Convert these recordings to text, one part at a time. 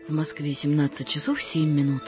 В Москве 17 часов 7 минут.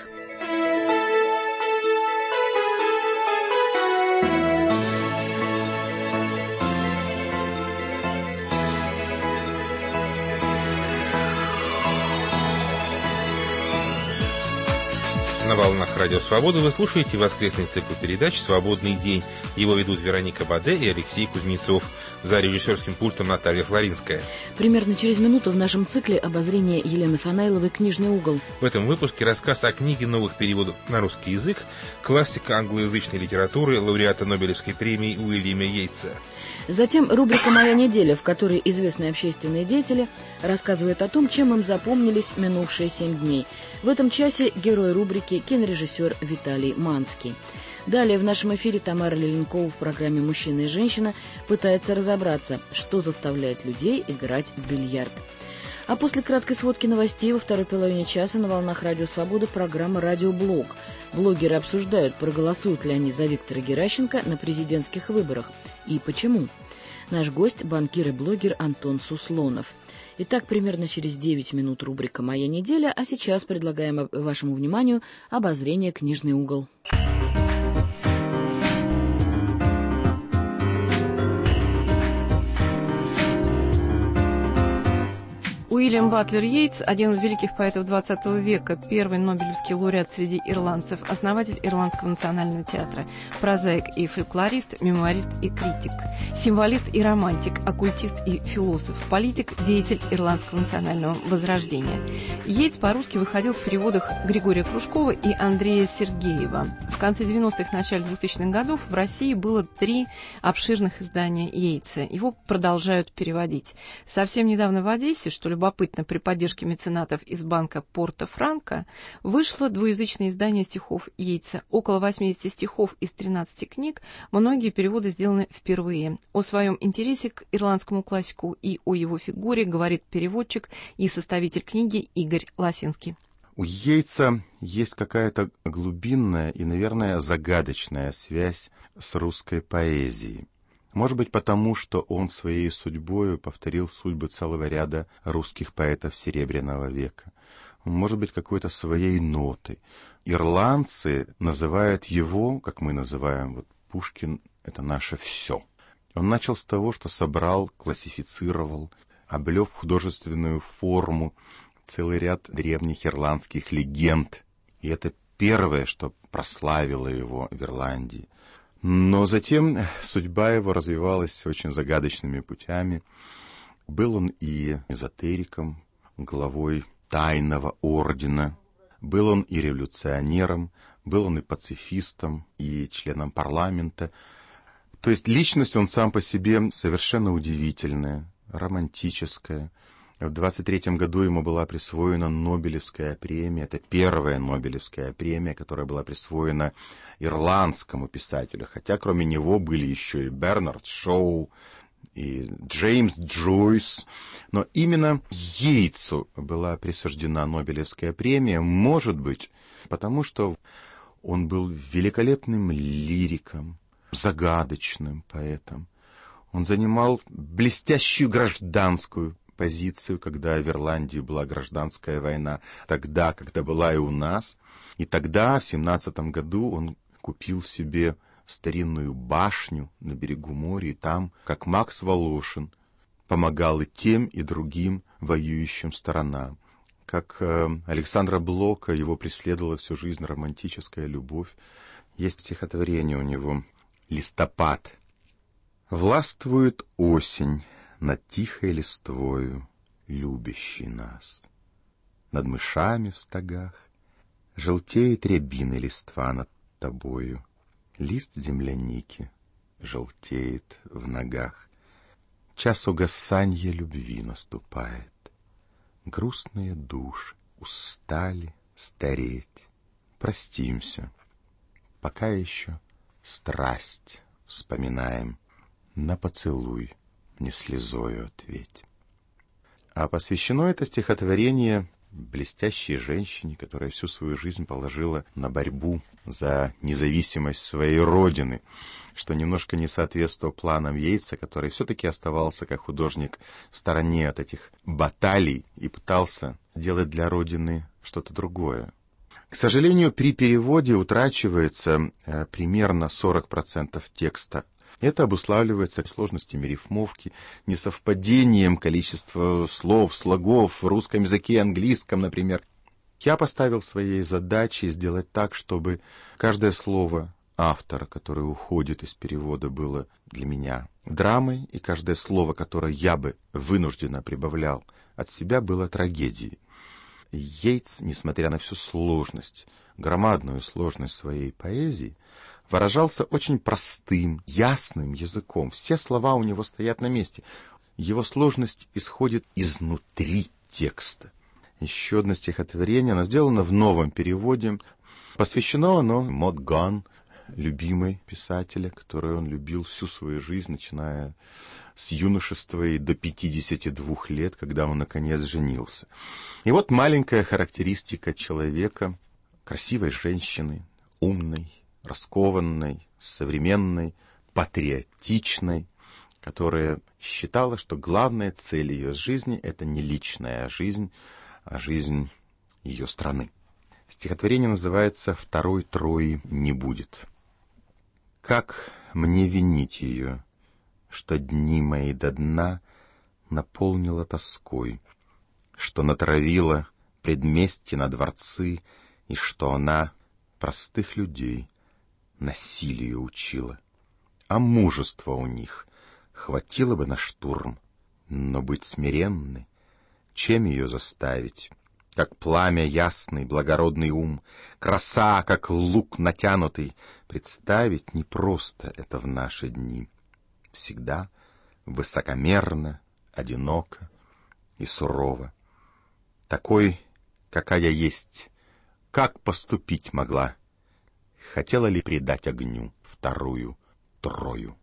На волнах Радио Свобода вы слушаете воскресный цикл передач «Свободный день». Его ведут Вероника Баде и Алексей Кузнецов. За режиссерским пультом Наталья Флоринская. Примерно через минуту в нашем цикле обозрение Елены Фанайловой «Книжный угол». В этом выпуске рассказ о книге новых переводов на русский язык, классика англоязычной литературы, лауреата Нобелевской премии Уильяма Йейтса. Затем рубрика «Моя неделя», в которой известные общественные деятели рассказывают о том, чем им запомнились минувшие 7 дней. В этом часе герой рубрики кинорежиссер Виталий Манский. Далее в нашем эфире Тамара Леленкова в программе «Мужчина и женщина» пытается разобраться, что заставляет людей играть в бильярд. А после краткой сводки новостей во второй половине часа на волнах Радио Свобода программа «Радиоблог». Блогеры обсуждают, проголосуют ли они за Виктора Геращенко на президентских выборах и почему. Наш гость – банкир и блогер Антон Суслонов. Итак, примерно через 9 минут рубрика «Моя неделя», а сейчас предлагаем вашему вниманию обозрение «Книжный угол». Уильям Батлер Йейтс – один из великих поэтов XX века, первый нобелевский лауреат среди ирландцев, основатель Ирландского национального театра, прозаик и фольклорист, мемуарист и критик, символист и романтик, оккультист и философ, политик, деятель Ирландского национального возрождения. Йейтс по-русски выходил в переводах Григория Кружкова и Андрея Сергеева. В конце 90-х, начале 2000-х годов в России было 3 обширных издания Йейтса. Его продолжают переводить. Совсем недавно в Одессе, что любопытно, при поддержке меценатов из банка Порто-Франко, вышло двуязычное издание стихов Йейтса. Около 80 стихов из 13 книг, многие переводы сделаны впервые. О своем интересе к ирландскому классику и о его фигуре говорит переводчик и составитель книги Игорь Лосинский. У Йейтса есть какая-то глубинная и, наверное, загадочная связь с русской поэзией. Может быть, потому, что он своей судьбой повторил судьбы целого ряда русских поэтов Серебряного века. Может быть, какой-то своей нотой. Ирландцы называют его, как мы называем, вот Пушкин — это наше все. Он начал с того, что собрал, классифицировал, облёк в художественную форму целый ряд древних ирландских легенд. И это первое, что прославило его в Ирландии. Но затем судьба его развивалась очень загадочными путями. Был он и эзотериком, главой тайного ордена, был он и революционером, был он и пацифистом, и членом парламента. То есть личность он сам по себе совершенно удивительная, романтическая. В 23-м году ему была присвоена Нобелевская премия. Это первая Нобелевская премия, которая была присвоена ирландскому писателю. Хотя кроме него были еще и Бернард Шоу, и Джеймс Джойс. Но именно Йейтсу была присуждена Нобелевская премия, может быть, потому что он был великолепным лириком, загадочным поэтом. Он занимал блестящую гражданскую позицию, когда в Ирландии была гражданская война, тогда, когда была и у нас. И тогда, в 17-м году, он купил себе старинную башню на берегу моря, и там, как Макс Волошин, помогал и тем, и другим воюющим сторонам. Как Александра Блока, его преследовала всю жизнь романтическая любовь. Есть стихотворение у него «Листопад». «Властвует осень над тихой листвою, любящий нас. Над мышами в стогах желтеет рябины листва над тобою. Лист земляники желтеет в ногах. Час угасанья любви наступает. Грустные души устали стареть. Простимся, пока еще страсть вспоминаем. На поцелуй не слезою ответь». А посвящено это стихотворение блестящей женщине, которая всю свою жизнь положила на борьбу за независимость своей родины, что немножко не соответствовало планам Йейтса, который все-таки оставался как художник в стороне от этих баталий и пытался делать для родины что-то другое. К сожалению, при переводе утрачивается примерно 40% текста. Это обуславливается сложностями рифмовки, несовпадением количества слов, слогов в русском языке и английском, например. Я поставил своей задачей сделать так, чтобы каждое слово автора, которое уходит из перевода, было для меня драмой, и каждое слово, которое я бы вынужденно прибавлял от себя, было трагедией. Йейтс, несмотря на всю сложность, громадную сложность своей поэзии, выражался очень простым, ясным языком. Все слова у него стоят на месте. Его сложность исходит изнутри текста. Еще одно стихотворение, оно сделано в новом переводе. Посвящено оно Мод Ган, любимой писателя, которую он любил всю свою жизнь, начиная с юношества и до 52 лет, когда он, наконец, женился. И вот маленькая характеристика человека, красивой женщины, умной, раскованной, современной, патриотичной, которая считала, что главная цель ее жизни — это не личная жизнь, а жизнь ее страны. Стихотворение называется «Второй Трои не будет». Как мне винить ее, что дни мои до дна наполнила тоской, что натравила предместья на дворцы, и что она простых людей насилию учила. А мужества у них хватило бы на штурм, но быть смиренной, чем ее заставить? Как пламя ясный, благородный ум, краса, как лук натянутый, представить непросто это в наши дни. Всегда высокомерно, одиноко и сурово. Такой, какая есть, как поступить могла? Хотела ли предать огню вторую Трою?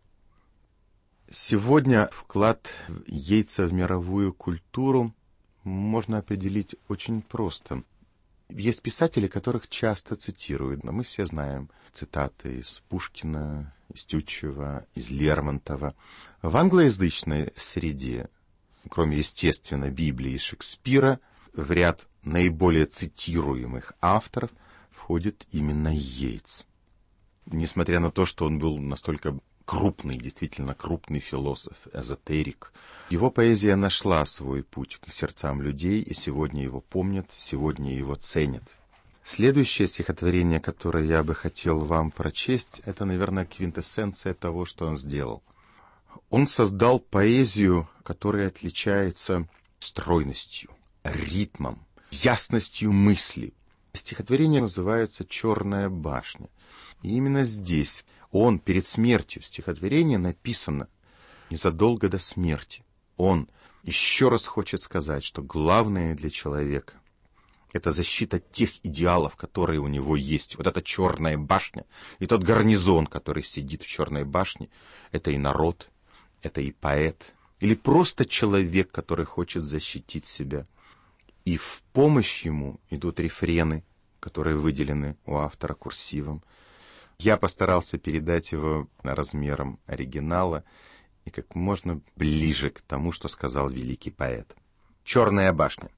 Сегодня вклад Йейтса в мировую культуру можно определить очень просто. Есть писатели, которых часто цитируют, но мы все знаем цитаты из Пушкина, из Тютчева, из Лермонтова. В англоязычной среде, кроме, естественно, Библии и Шекспира, в ряд наиболее цитируемых авторов входит именно Йейтс. Несмотря на то, что он был настолько крупный, действительно крупный философ, эзотерик, его поэзия нашла свой путь к сердцам людей, и сегодня его помнят, сегодня его ценят. Следующее стихотворение, которое я бы хотел вам прочесть, это, наверное, квинтэссенция того, что он сделал. Он создал поэзию, которая отличается стройностью, ритмом, ясностью мысли. Стихотворение называется «Черная башня». И именно здесь он перед смертью, стихотворение написано незадолго до смерти. Он еще раз хочет сказать, что главное для человека — это защита тех идеалов, которые у него есть. Вот эта черная башня и тот гарнизон, который сидит в черной башне, это и народ, это и поэт, или просто человек, который хочет защитить себя. И в помощь ему идут рефрены, которые выделены у автора курсивом. Я постарался передать его размером оригинала и как можно ближе к тому, что сказал великий поэт. «Черная башня.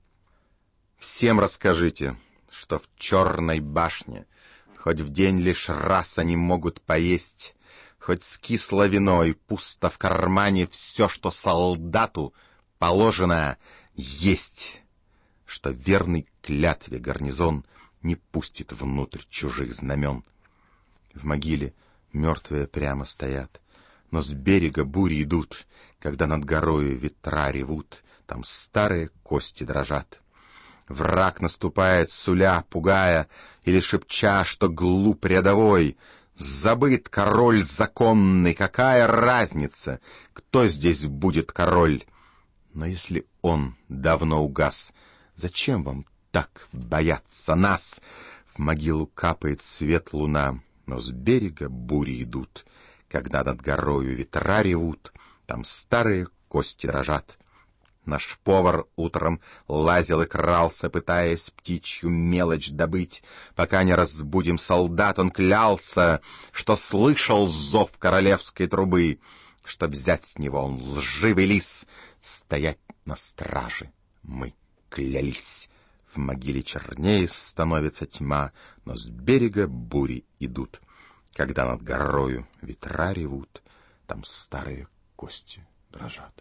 Всем расскажите, что в черной башне хоть в день лишь раз они могут поесть, хоть скисло вино и пусто в кармане все, что солдату положено есть, что верный клятве гарнизон не пустит внутрь чужих знамен. В могиле мертвые прямо стоят, но с берега бури идут, когда над горою ветра ревут, там старые кости дрожат. Враг наступает, суля, пугая, или шепча, что глуп рядовой. Забыт король законный, какая разница, кто здесь будет король? Но если он давно угас, зачем вам так бояться нас? В могилу капает свет луна, но с берега бури идут, когда над горою ветра ревут, там старые кости дрожат. Наш повар утром лазил и крался, пытаясь птичью мелочь добыть. Пока не разбудим солдат, он клялся, что слышал зов королевской трубы. Чтоб взять с него он лживый лис, стоять на страже мы клялись. В могиле чернее становится тьма, но с берега бури идут. Когда над горою ветра ревут, там старые кости дрожат.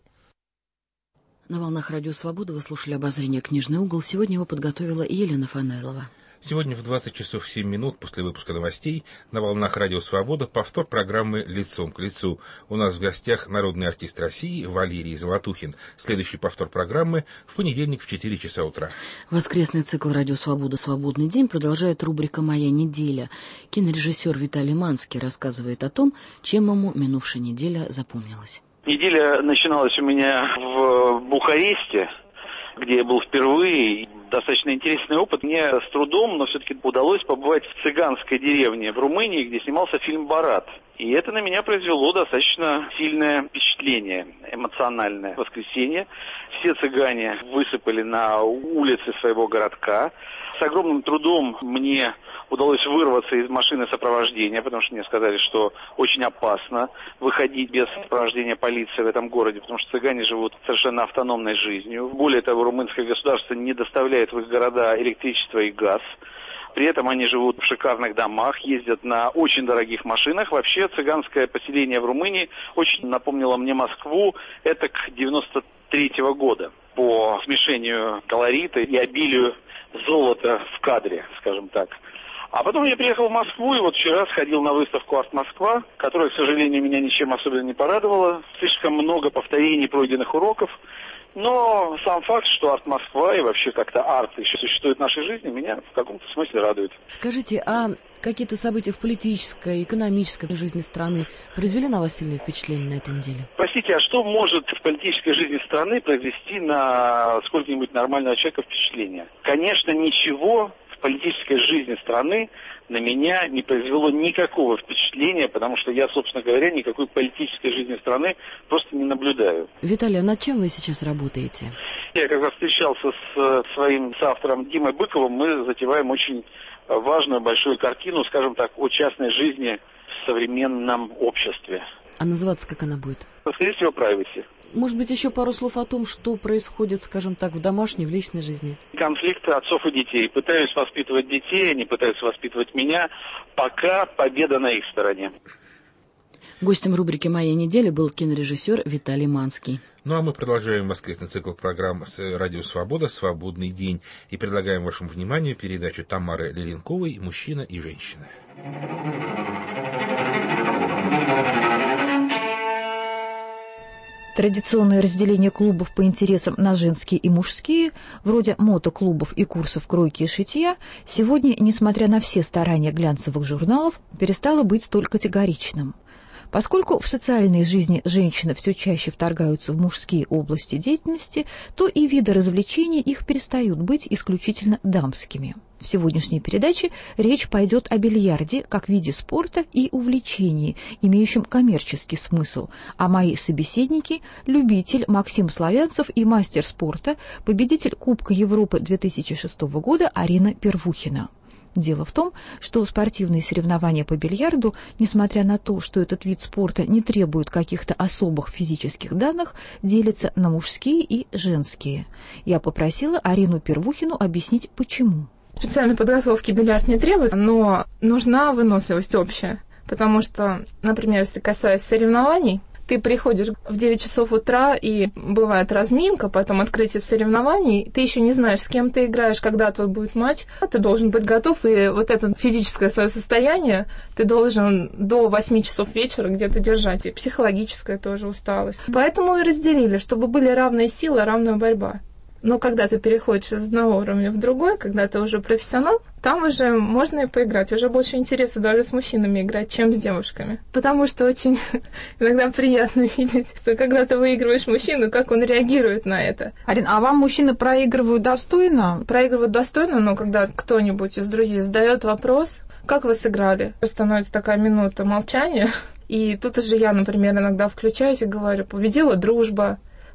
На волнах Радио Свобода вы слушали обозрение «Книжный угол». Сегодня его подготовила Елена Фанайлова. Сегодня в 20 часов 7 минут после выпуска новостей на волнах Радио Свобода повтор программы «Лицом к лицу». У нас в гостях народный артист России Валерий Золотухин. Следующий повтор программы в понедельник в 4 часа утра. Воскресный цикл «Радио Свобода. Свободный день» продолжает рубрика «Моя неделя». Кинорежиссер Виталий Манский рассказывает о том, чем ему минувшая неделя запомнилась. Неделя начиналась у меня в Бухаресте, где я был впервые. Достаточно интересный опыт. Мне с трудом, но все-таки удалось побывать в цыганской деревне в Румынии, где снимался фильм «Барат». И это на меня произвело достаточно сильное впечатление, эмоциональное. В воскресенье все цыгане высыпали на улицы своего городка. С огромным трудом мне удалось вырваться из машины сопровождения, потому что мне сказали, что очень опасно выходить без сопровождения полиции в этом городе, потому что цыгане живут совершенно автономной жизнью. Более того, румынское государство не доставляет в их города электричество и газ. При этом они живут в шикарных домах, ездят на очень дорогих машинах. Вообще цыганское поселение в Румынии очень напомнило мне Москву, это к 93-го года. По смешению колорита и обилию золота в кадре, скажем так. А потом я приехал в Москву, и вот вчера сходил на выставку «Арт Москва», которая, к сожалению, меня ничем особенно не порадовала. Слишком много повторений пройденных уроков. Но сам факт, что «Арт Москва» и вообще как-то арт еще существует в нашей жизни, меня в каком-то смысле радует. Скажите, а какие-то события в политической, экономической жизни страны произвели на вас сильное впечатление на этой неделе? Простите, а что может в политической жизни страны произвести на сколько-нибудь нормального человека впечатление? Конечно, ничего в политической жизни страны на меня не произвело никакого впечатления, потому что я, собственно говоря, никакой политической жизни страны просто не наблюдаю. Виталий, а над чем вы сейчас работаете? Я как раз встречался с своим соавтором Димой Быковым, мы затеваем очень важную большую картину, скажем так, о частной жизни в современном обществе. А называться как она будет? Скорее всего, privacy. Может быть, еще пару слов о том, что происходит, скажем так, в домашней, в личной жизни? Конфликты отцов и детей. Пытаюсь воспитывать детей, они пытаются воспитывать меня. Пока победа на их стороне. Гостем рубрики «Моя неделя» был кинорежиссер Виталий Манский. Ну а мы продолжаем воскресный цикл программ с «Радио Свобода. Свободный день» и предлагаем вашему вниманию передачу Тамары Леленковой «Мужчина и женщина». Традиционное разделение клубов по интересам на женские и мужские, вроде мотоклубов и курсов кройки и шитья, сегодня, несмотря на все старания глянцевых журналов, перестало быть столь категоричным. Поскольку в социальной жизни женщины все чаще вторгаются в мужские области деятельности, то и виды развлечений их перестают быть исключительно дамскими. В сегодняшней передаче речь пойдет о бильярде как виде спорта и увлечении, имеющем коммерческий смысл, а мои собеседники – любитель Максим Славянцев и мастер спорта, победитель Кубка Европы 2006 года Арина Первухина. Дело в том, что спортивные соревнования по бильярду, несмотря на то, что этот вид спорта не требует каких-то особых физических данных, делятся на мужские и женские. Я попросила Арину Первухину объяснить, почему. Специальной подготовки бильярд не требует, но нужна выносливость общая. Потому что, например, если касаясь соревнований, ты приходишь в 9 часов утра, и бывает разминка, потом открытие соревнований, ты еще не знаешь, с кем ты играешь, когда твой будет матч, ты должен быть готов, и вот это физическое свое состояние ты должен до 8 часов вечера где-то держать, и психологическая тоже усталость. Поэтому и разделили, чтобы были равные силы, равная борьба. Но когда ты переходишь из одного уровня в другой, когда ты уже профессионал, там уже можно и поиграть. Уже больше интереса даже с мужчинами играть, чем с девушками. Потому что очень иногда приятно видеть, что когда ты выигрываешь мужчину, как он реагирует на это. Арин, а вам мужчины проигрывают достойно? Проигрывают достойно, но когда кто-нибудь из друзей задает вопрос, как вы сыграли, становится такая минута молчания. И тут уже я, например, иногда включаюсь и говорю, победила дружба,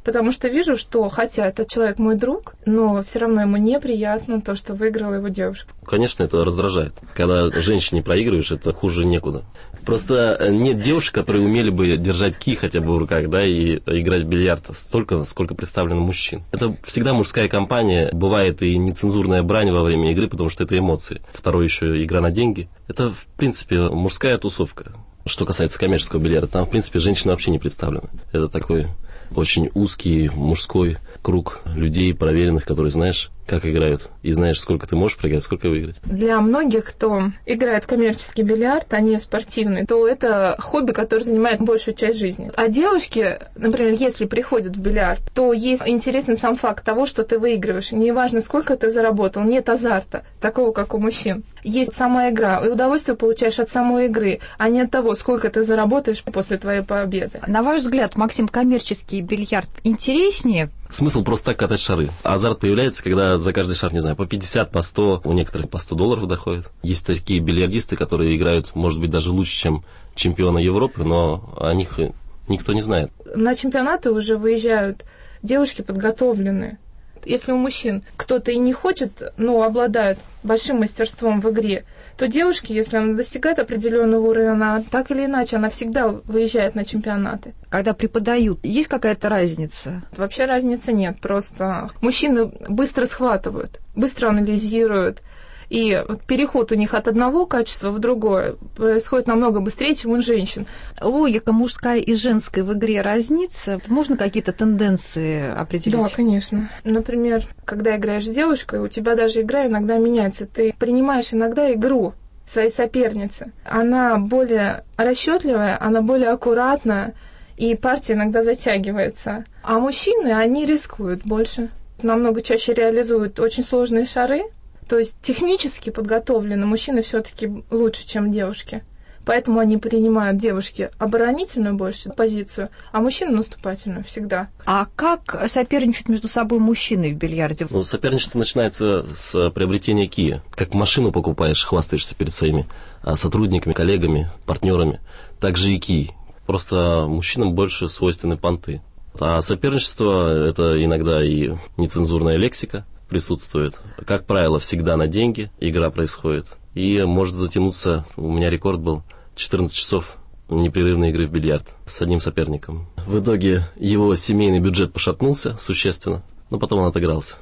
Потому что вижу, что, хотя этот человек мой друг, но все равно ему неприятно то, что выиграла его девушка. Конечно, это раздражает. Когда женщине проигрываешь, это хуже некуда. Просто нет девушек, которые умели бы держать кий хотя бы в руках, да, и играть в бильярд столько, сколько представлено мужчин. Это всегда мужская компания. Бывает и нецензурная брань во время игры, потому что это эмоции. Второе еще игра на деньги. Это, в принципе, мужская тусовка. Что касается коммерческого бильярда, там, в принципе, женщины вообще не представлены. Это такой очень узкий мужской круг людей, проверенных, которые знаешь, как играют, и знаешь, сколько ты можешь проиграть, сколько выиграть. Для многих, кто играет в коммерческий бильярд, а не в спортивный, то это хобби, которое занимает большую часть жизни. А девушки, например, если приходят в бильярд, то есть интересен сам факт того, что ты выигрываешь. Неважно, сколько ты заработал, нет азарта, такого, как у мужчин. Есть сама игра, и удовольствие получаешь от самой игры, а не от того, сколько ты заработаешь после твоей победы. На ваш взгляд, Максим, коммерческий бильярд интереснее? Смысл просто так катать шары. Азарт появляется, когда за каждый шар, не знаю, по 50, по 100, у некоторых по $100 доходит. Есть такие бильярдисты, которые играют, может быть, даже лучше, чем чемпионы Европы, но о них никто не знает. На чемпионаты уже выезжают девушки подготовленные. Если у мужчин кто-то и не хочет, но обладает большим мастерством в игре, то девушки, если она достигает определенного уровня, она так или иначе, она всегда выезжает на чемпионаты. Когда преподают, есть какая-то разница? Вообще разницы нет, просто мужчины быстро схватывают, быстро анализируют, и вот переход у них от одного качества в другое происходит намного быстрее, чем у женщин. Логика мужская и женская в игре разнится? Можно какие-то тенденции определить? Да, конечно. Например, когда играешь с девушкой, у тебя даже игра иногда меняется. Ты принимаешь иногда игру своей соперницы. Она более расчетливая, она более аккуратная, и партия иногда затягивается. А мужчины, они рискуют больше. Намного чаще реализуют очень сложные шары. То есть технически подготовлены мужчины все-таки лучше, чем девушки. Поэтому они принимают девушки оборонительную больше позицию, а мужчины наступательную всегда. А как соперничают между собой мужчины в бильярде? Ну, соперничество начинается с приобретения кия. Как машину покупаешь, хвастаешься перед своими сотрудниками, коллегами, партнерами. Так же и кий. Просто мужчинам больше свойственны понты. А соперничество – это иногда и нецензурная лексика присутствует. Как правило, всегда на деньги игра происходит. И может затянуться, у меня рекорд был, 14 часов непрерывной игры в бильярд с одним соперником. В итоге его семейный бюджет пошатнулся существенно, но потом он отыгрался.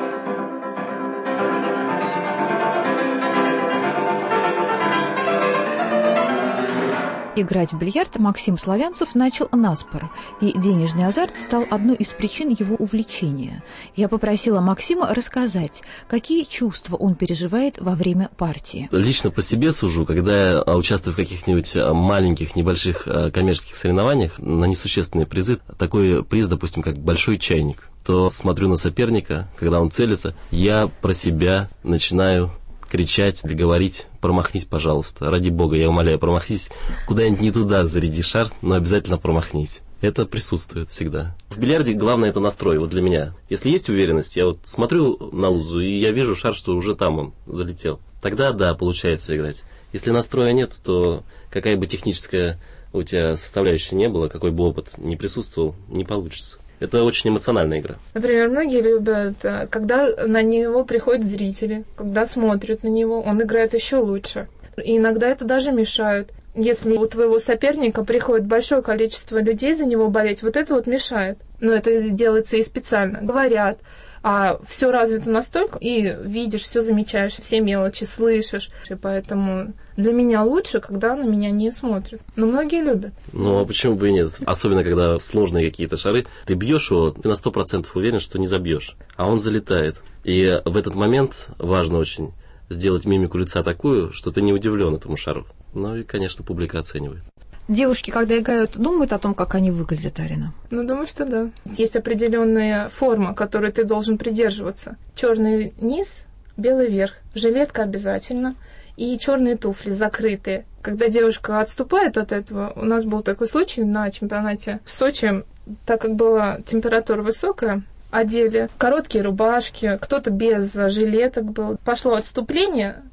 Играть в бильярд Максим Славянцев начал наспор, и денежный азарт стал одной из причин его увлечения. Я попросила Максима рассказать, какие чувства он переживает во время партии. Лично по себе сужу, когда я участвую в каких-нибудь маленьких, небольших коммерческих соревнованиях на несущественные призы, такой приз, допустим, как большой чайник, то смотрю на соперника, когда он целится, я про себя начинаю кричать или говорить: промахнись, пожалуйста, ради бога, я умоляю, промахнись, куда-нибудь не туда заряди шар, но обязательно промахнись. Это присутствует всегда. В бильярде главное это настрой, вот для меня. Если есть уверенность, я вот смотрю на лузу, и я вижу шар, что уже там он залетел. Тогда да, получается играть. Если настроя нет, то какая бы техническая у тебя составляющая не была, какой бы опыт не присутствовал, не получится. Это очень эмоциональная игра. Например, многие любят, когда на него приходят зрители, когда смотрят на него, он играет еще лучше. И иногда это даже мешает. Если у твоего соперника приходит большое количество людей за него болеть, вот это вот мешает. Но это делается и специально. Говорят, а все развито настолько, и видишь, все замечаешь, все мелочи слышишь. И поэтому для меня лучше, когда на меня не смотрят. Но многие любят. Ну, а почему бы и нет? Особенно, когда сложные какие-то шары. Ты бьешь его, ты на 100% уверен, что не забьешь. А он залетает. И в этот момент важно очень сделать мимику лица такую, что ты не удивлен этому шару. Ну и, конечно, публика оценивает. Девушки, когда играют, думают о том, как они выглядят, Арина? Ну, думаю, что да. Есть определенная форма, которой ты должен придерживаться. Черный низ, белый верх, жилетка обязательно и черные туфли закрытые. Когда девушка отступает от этого, у нас был такой случай на чемпионате в Сочи, так как была температура высокая, одели короткие рубашки, кто-то без жилеток был. Пошло отступление,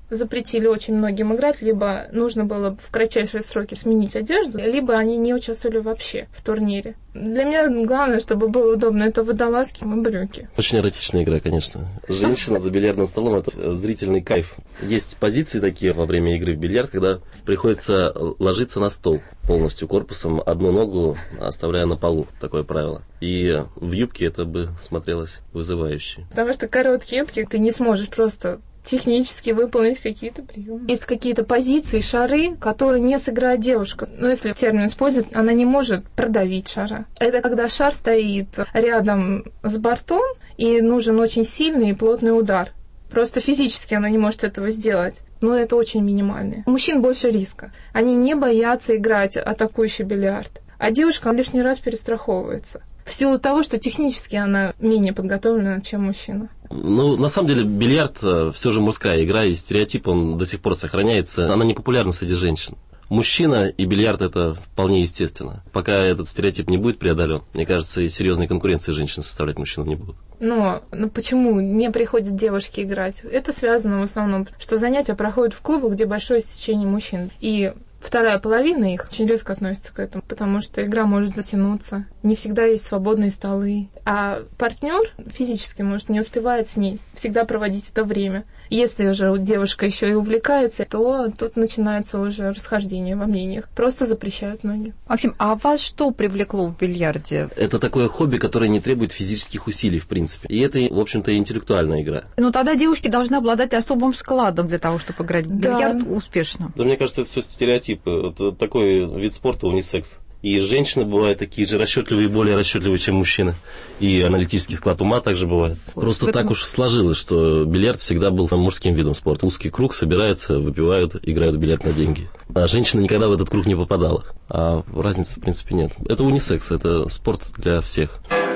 запретили очень многим играть, либо нужно было в кратчайшие сроки сменить одежду, либо они не участвовали вообще в турнире. Для меня главное, чтобы было удобно, это водолазки и брюки. Очень эротичная игра, конечно. Женщина за бильярдным столом – это зрительный кайф. Есть позиции такие во время игры в бильярд, когда приходится ложиться на стол полностью корпусом, одну ногу оставляя на полу. Такое правило. И в юбке это бы смотрелось вызывающе. Потому что короткие юбки ты не сможешь просто технически выполнить какие-то приемы. Есть какие-то позиции, шары, которые не сыграет девушка. Но если термин использовать, она не может продавить шара. Это когда шар стоит рядом с бортом, и нужен очень сильный и плотный удар. Просто физически она не может этого сделать. Но это очень минимально. У мужчин больше риска. Они не боятся играть атакующий бильярд. А девушка лишний раз перестраховывается. В силу того, что технически она менее подготовлена, чем мужчина. Ну, на самом деле, бильярд все же мужская игра, и стереотип, он до сих пор сохраняется. Она не популярна среди женщин. Мужчина и бильярд – это вполне естественно. Пока этот стереотип не будет преодолен, мне кажется, и серьезной конкуренции женщин составлять мужчинам не будут. Но почему не приходят девушки играть? Это связано в основном, что занятия проходят в клубах, где большое стечение мужчин. И вторая половина их очень резко относится к этому, потому что игра может затянуться. Не всегда есть свободные столы. А партнер физически, может, не успевает с ней всегда проводить это время. Если уже девушка еще и увлекается, то тут начинается уже расхождение во мнениях. Просто запрещают многие. Максим, а вас что привлекло в бильярде? Это такое хобби, которое не требует физических усилий, в принципе. И это, в общем-то, интеллектуальная игра. Ну, тогда девушки должны обладать особым складом для того, чтобы играть в бильярд успешно. Да, мне кажется, это все стереотипы. Это такой вид спорта унисекс. И женщины бывают такие же расчетливые, более расчетливые, чем мужчины. И аналитический склад ума также бывает. Просто так уж сложилось, что бильярд всегда был мужским видом спорта. Узкий круг, собираются, выпивают, играют в бильярд на деньги. А женщина никогда в этот круг не попадала. А разницы, в принципе, нет. Это унисекс, это спорт для всех.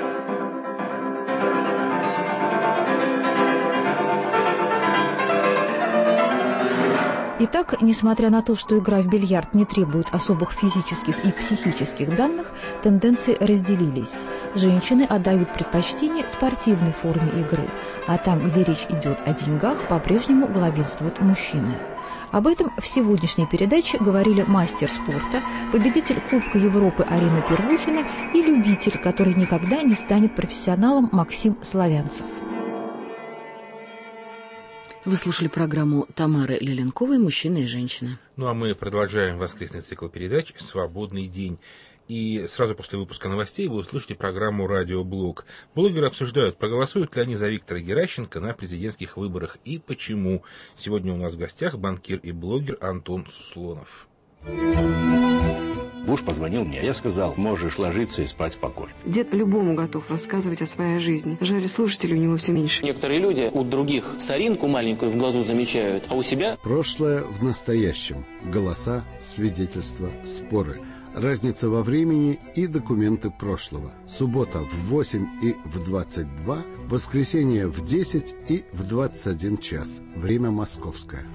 Итак, несмотря на то, что игра в бильярд не требует особых физических и психических данных, тенденции разделились. Женщины отдают предпочтение спортивной форме игры, а там, где речь идет о деньгах, по-прежнему главенствуют мужчины. Об этом в сегодняшней передаче говорили мастер спорта, победитель Кубка Европы Арина Первухина и любитель, который никогда не станет профессионалом, Максим Славянцев. Вы слушали программу Тамары Леленковой «Мужчина и женщина». Ну а мы продолжаем воскресный цикл передач «Свободный день». И сразу после выпуска новостей вы услышите программу «Радиоблог». Блогеры обсуждают, проголосуют ли они за Виктора Геращенко на президентских выборах и почему. Сегодня у нас в гостях банкир и блогер Антон Суслонов. Буш позвонил мне, я сказал, можешь ложиться и спать спокойно. Дед любому готов рассказывать о своей жизни. Жаль, слушателей у него все меньше. Некоторые люди у других соринку маленькую в глазу замечают, а у себя... Прошлое в настоящем. Голоса, свидетельства, споры. Разница во времени и документы прошлого. Суббота в 8 и в 22, воскресенье в 10 и в 21 час. Время московское.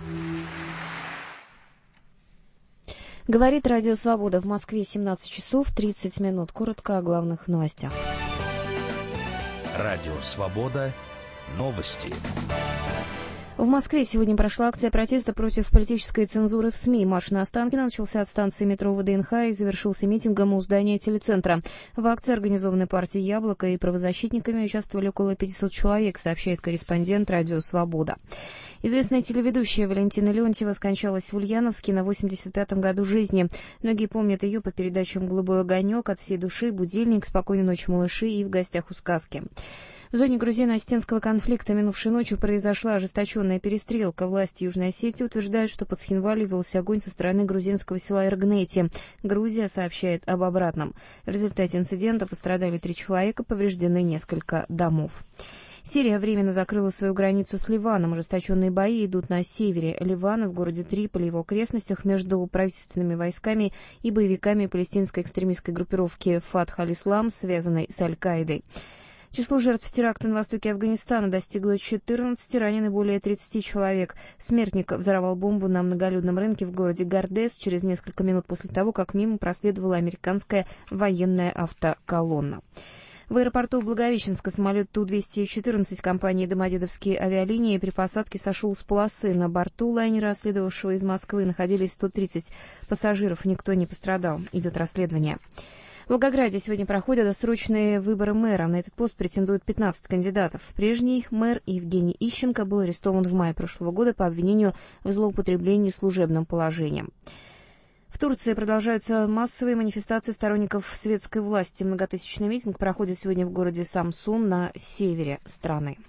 Говорит Радио Свобода. В Москве 17 часов 30 минут. Коротко о главных новостях. Радио Свобода. Новости. В Москве сегодня прошла акция протеста против политической цензуры в СМИ. Марш на Останкино начался от станции метро ВДНХ и завершился митингом у здания телецентра. В акции, организованной партией «Яблоко» и правозащитниками, участвовали около 500 человек, сообщает корреспондент «Радио Свобода». Известная телеведущая Валентина Леонтьева скончалась в Ульяновске на 85-м году жизни. Многие помнят ее по передачам «Голубой огонек», «От всей души», «Будильник», «Спокойной ночи, малыши» и «В гостях у сказки». В зоне грузино-осетинского конфликта минувшей ночью произошла ожесточенная перестрелка. Власти Южной Осетии утверждают, что под Схинвалью велся огонь со стороны грузинского села Иргнети. Грузия сообщает об обратном. В результате инцидента пострадали 3 человека, повреждены несколько домов. Сирия временно закрыла свою границу с Ливаном. Ожесточенные бои идут на севере Ливана, в городе Триполи и его окрестностях, между правительственными войсками и боевиками палестинской экстремистской группировки «Фатх аль-Ислам», связанной с Аль-Каидой. Число жертв теракта на востоке Афганистана достигло 14, ранены более 30 человек. Смертник взорвал бомбу на многолюдном рынке в городе Гардес через несколько минут после того, как мимо проследовала американская военная автоколонна. В аэропорту Благовещенска самолет Ту-214 компании «Домодедовские авиалинии» при посадке сошел с полосы. На борту лайнера, следовавшего из Москвы, находились 130 пассажиров. Никто не пострадал. Идет расследование. В Волгограде сегодня проходят досрочные выборы мэра. На этот пост претендуют 15 кандидатов. Прежний мэр Евгений Ищенко был арестован в мае прошлого года по обвинению в злоупотреблении служебным положением. В Турции продолжаются массовые манифестации сторонников светской власти. Многотысячный митинг проходит сегодня в городе Самсун на севере страны.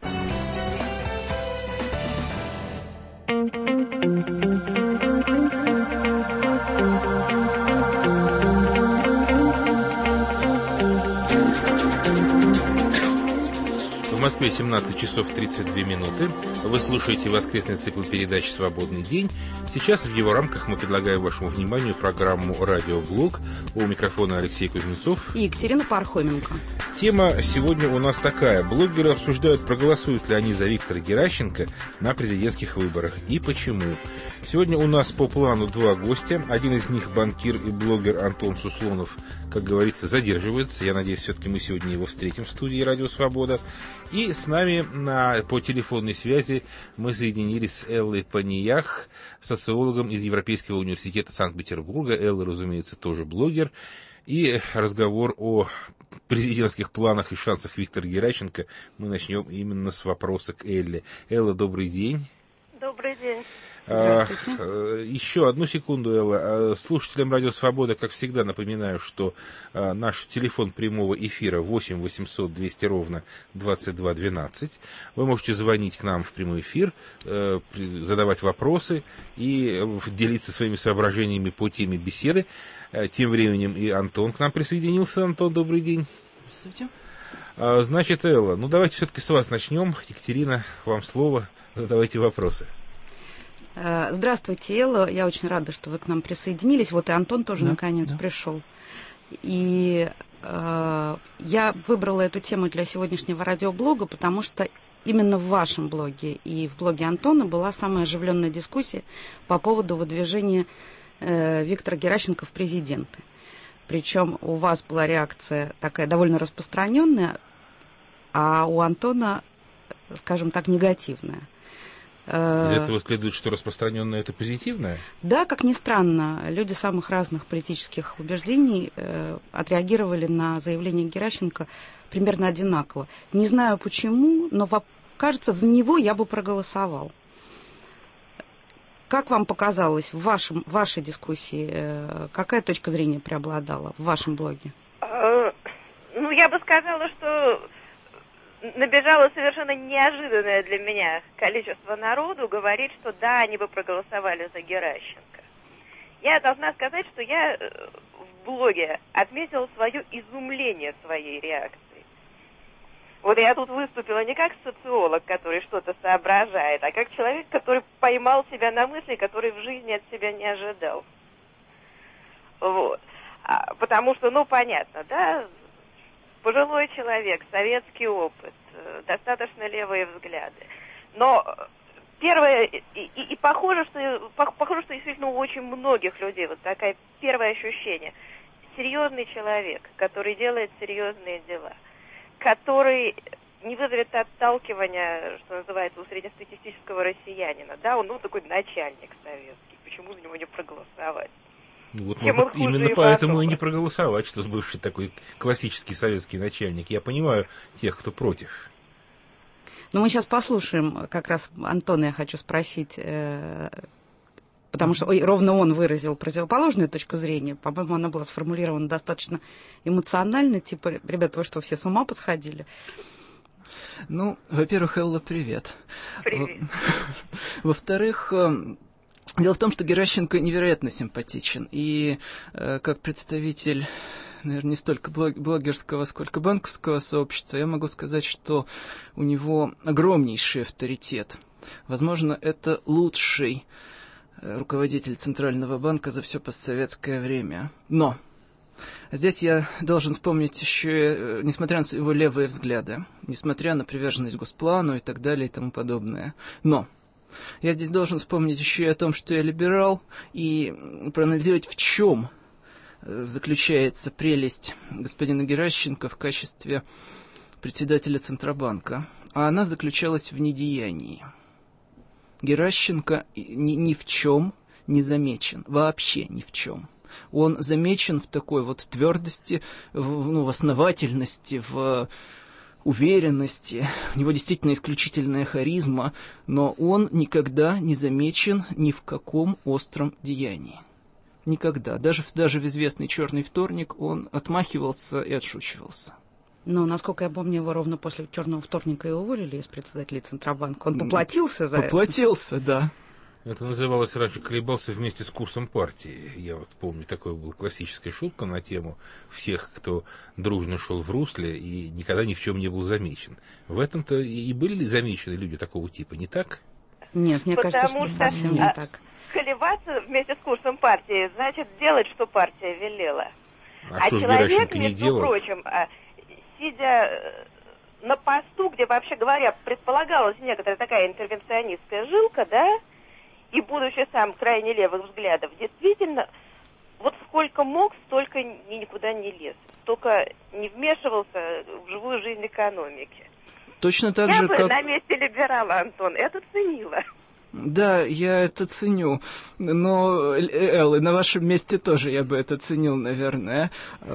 В Москве 17 часов 32 минуты. Вы слушаете воскресный цикл передач «Свободный день». Сейчас в его рамках мы предлагаем вашему вниманию программу «Радиоблог». У микрофона Алексей Кузнецов и Екатерина Пархоменко. Тема сегодня у нас такая. Блогеры обсуждают, проголосуют ли они за Виктора Геращенко на президентских выборах и почему. Сегодня у нас по плану два гостя. Один из них банкир и блогер Антон Суслонов, как говорится, задерживается. Я надеюсь, все-таки мы сегодня его встретим в студии «Радио Свобода». И с нами по телефонной связи мы соединились с Эллой Паниях, социологом из Европейского университета Санкт-Петербурга. Элла, разумеется, тоже блогер. И разговор о президентских планах и шансах Виктора Геращенко мы начнем именно с вопроса к Элле. Элла, добрый день. Добрый день. Еще одну секунду, Элла. Слушателям «Радио Свобода», как всегда, напоминаю, что наш телефон прямого эфира 8 800 200 ровно 22 12. Вы можете звонить к нам в прямой эфир, задавать вопросы и делиться своими соображениями по теме беседы. Тем временем и Антон к нам присоединился. Антон, добрый день. Здравствуйте. Значит, Элла, давайте все-таки с вас начнем. Екатерина, вам слово. Задавайте вопросы. Здравствуйте, Элла. Я очень рада, что вы к нам присоединились. Вот и Антон тоже наконец пришел. И я выбрала эту тему для сегодняшнего радиоблога, потому что именно в вашем блоге и в блоге Антона была самая оживленная дискуссия по поводу выдвижения Виктора Геращенко в президенты. Причем у вас была реакция такая довольно распространенная, а у Антона, скажем так, негативная. Из этого следует, что распространенное это позитивное? Да, как ни странно, люди самых разных политических убеждений отреагировали на заявление Геращенко примерно одинаково. Не знаю почему, но кажется, за него я бы проголосовал. Как вам показалось в вашей дискуссии, какая точка зрения преобладала в вашем блоге? Я бы сказала, что набежало совершенно неожиданное для меня количество народу говорит, что да, они бы проголосовали за Геращенко. Я должна сказать, что я в блоге отметила свое изумление своей реакции. Вот я тут выступила не как социолог, который что-то соображает, а как человек, который поймал себя на мысли, который в жизни от себя не ожидал. Вот. Потому что, понятно, да, пожилой человек, советский опыт, достаточно левые взгляды. Но первое, и похоже, что действительно у очень многих людей вот такое первое ощущение. Серьезный человек, который делает серьезные дела, который не вызовет отталкивания, что называется, у среднестатистического россиянина. Да, он такой начальник советский. Почему за него не проголосовать? Может, именно поэтому и не проголосовать, что бывший такой классический советский начальник. Я понимаю тех, кто против. Мы сейчас послушаем, как раз Антона я хочу спросить, потому что ровно он выразил противоположную точку зрения. По-моему, она была сформулирована достаточно эмоционально, типа, ребята, вы что, все с ума посходили? Во-первых, Элла, привет. Привет. Во-вторых, дело в том, что Геращенко невероятно симпатичен. И как представитель, наверное, не столько блогерского, сколько банковского сообщества, я могу сказать, что у него огромнейший авторитет. Возможно, это лучший руководитель Центрального банка за все постсоветское время. Но здесь я должен вспомнить еще, несмотря на его левые взгляды, несмотря на приверженность Госплану и так далее и тому подобное. Но я здесь должен вспомнить еще и о том, что я либерал, и проанализировать, в чем заключается прелесть господина Геращенко в качестве председателя Центробанка, а она заключалась в недеянии. Геращенко ни в чем не замечен, вообще ни в чем. Он замечен в такой вот твердости, в основательности, в уверенности. У него действительно исключительная харизма, но он никогда не замечен ни в каком остром деянии. Никогда. Даже в известный «Черный вторник» он отмахивался и отшучивался. Но, насколько я помню, его ровно после «Черного вторника» и уволили из председателя Центробанка. Он поплатился за это? Поплатился, да. Это называлось раньше «колебался вместе с курсом партии». Я вот помню, такая была классическая шутка на тему всех, кто дружно шел в русле и никогда ни в чем не был замечен. В этом-то и были замечены люди такого типа, не так? Нет, мне кажется, что совсем не так. Колебаться вместе с курсом партии значит делать, что партия велела. А что человек, не между делал? прочим, сидя на посту, где, вообще говоря, предполагалась некоторая такая интервенционистская жилка, да, и будучи сам крайне левых взглядов, действительно, вот сколько мог, столько никуда не лез. Только не вмешивался в живую жизнь экономики. Точно так я же, бы как... на месте либерала, Антон, это ценила. Да, я это ценю. Но, Элла, на вашем месте тоже я бы это ценил, наверное.